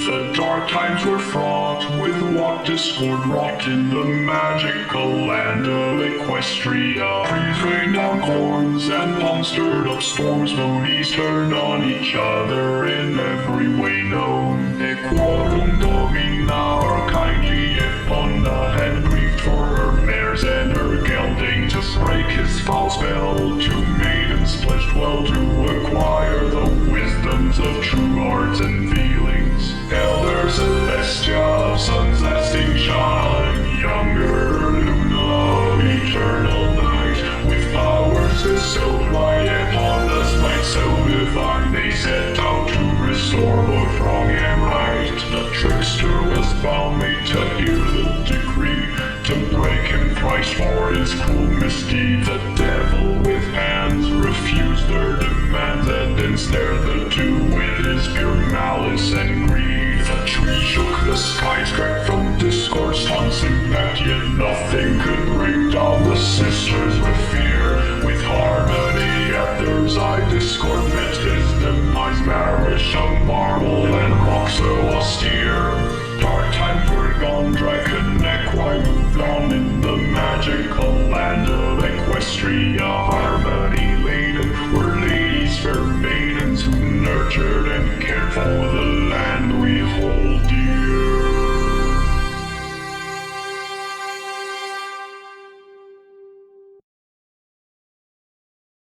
The dark times were fraught with what discord wrought in the magical land of Equestria. Trees rained down corns and palms stirred up storms. Ponies turned on each other in every way known. Equorum domina, our kindly Epona had grieved for her mares and her gelding to break his foul spell. Two maidens pledged well to acquire the wisdoms of true arts and feelings. Elder Celestia of sun's lasting shine, younger Luna of eternal night, with powers bestowed by Epona's might so divine, they set out to restore both wrong and right. The trickster was bound made to hear the decree, to break him thrice for his cruel misdeed. The devil with hands refused their demands and ensnared the two with his pure malice and greed. The tree shook the skies, cracked from discord's taunts impact, yet nothing could bring down the sisters with fear. With harmony at their side, discord met his demise, marriage of marble and rock so austere. Dark times were gone, Dragon Equi moved on in the magical land of Equestria. Harmony laden were ladies, fair maidens who nurtured and cared for the land.